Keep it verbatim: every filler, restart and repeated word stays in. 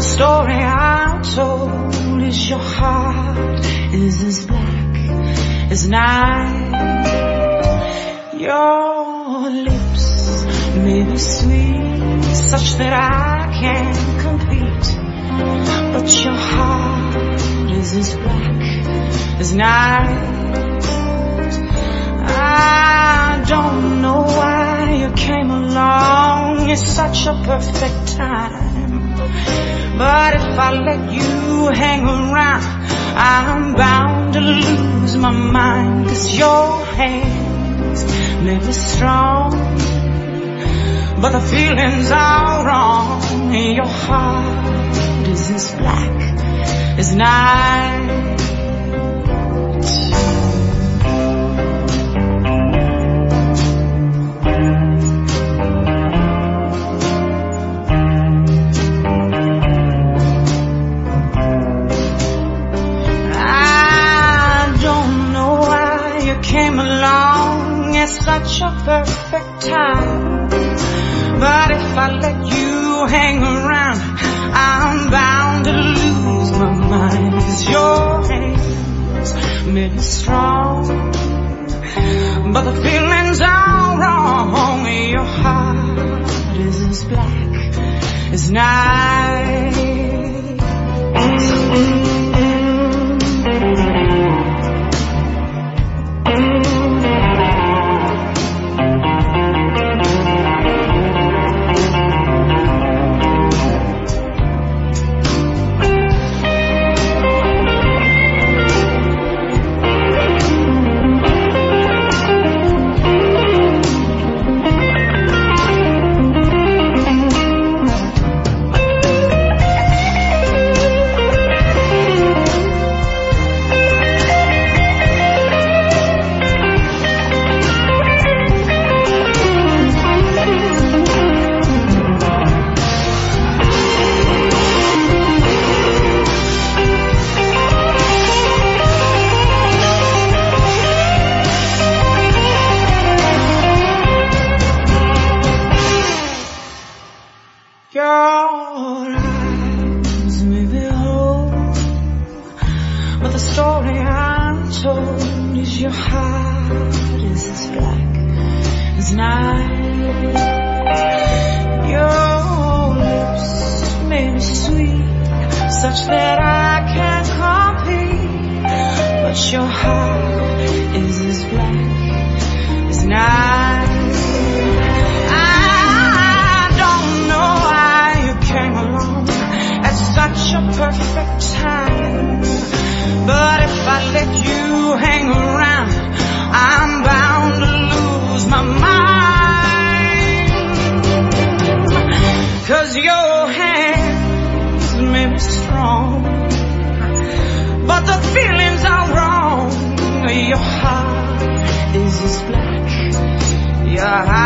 the story I'm told is your heart is as black as night. Your lips may be sweet, such that I can't compete, but your heart is as black as night. I don't know why you came along, it's such a perfect time, but if I let you hang around, I'm bound to lose my mind. 'Cause your hands may be strong, but the feelings are wrong. Your heart is as black as night. Came along at such a perfect time, but if I let you hang around, I'm bound to lose my mind. 'Cause your hands may be strong, but the feelings are wrong. Your heart is as black as night. Your eyes may be whole, but the story I'm told is your heart is as black as night. Your lips may be sweet, such that I can't compete, but your heart is as black as night. Such a perfect time, but if I let you hang around, I'm bound to lose my mind. 'Cause your hands may be strong, but the feelings are wrong. Your heart is as black, your heart